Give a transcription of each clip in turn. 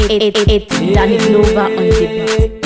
It's Danny Glover on the beat.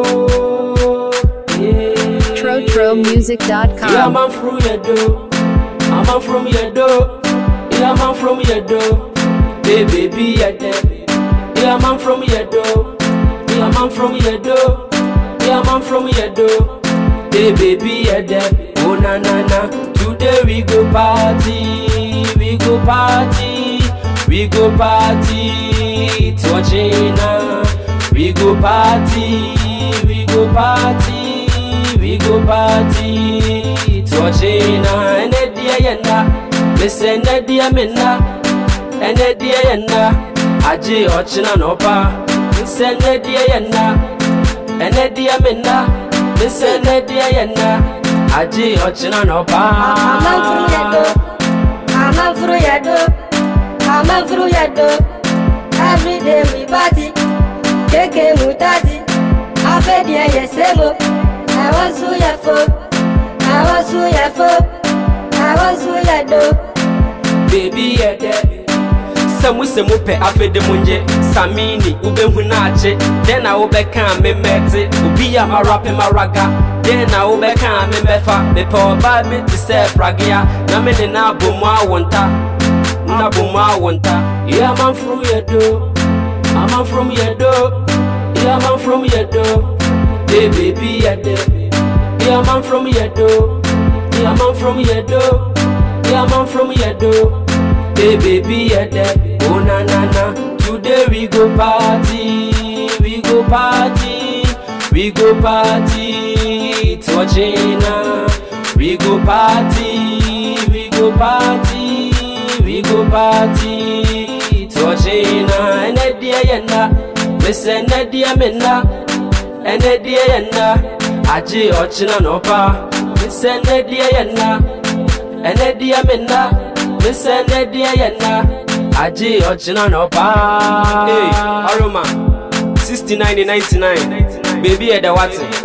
TroTroMusic.com. Yeah, man from your door. I'm man from your door. Yeah, man from your door. Hey, baby, you're there. Yeah, man from your door. Yeah, man from your door. Yeah, man from your door. Hey, baby, you're there. Oh, na na na. Today we go party. We go party. We go party. To China. We go party. We go party. We go party. To China. And the day yenda. Listen, the day minna. And the day yenda. Aji ochina no pa. Listen, the day yenda. And the day minna. Listen, the day yenda. Aji ochina no pa. I'm a through your door. Every day we party. Keke mutati. I fed ya yesebo. I was who ya for. I was who ya for. I was who ya do. Baby ya de. Samu pe afede munje. Samini ube hunache. Then I ube kan me mete. Ubi ya marape maraga. Then I ube kan me mefa. Me po baby to se pragia. Na me de na bomwa wonta. Na bomwa wonta. Yeah, man from your door. I'm man from your door. Yeah, man from your door. Hey, baby, ya de. Yeah, man from your door. Yeah, man from your door. Yeah, man from your door. Hey, baby, ya de. Oh, na na na. Today we go party. We go party. We go party. To China. We go party. We go party. We go party. To China. And the day yenda. Listen, the day minna. And the day yenda. Aji ochina no pa. Listen, the day yenda. And the day minna. Listen, the day yenda. Aji ochina no pa. Hey, Aroma 69 99. Baby, at the water.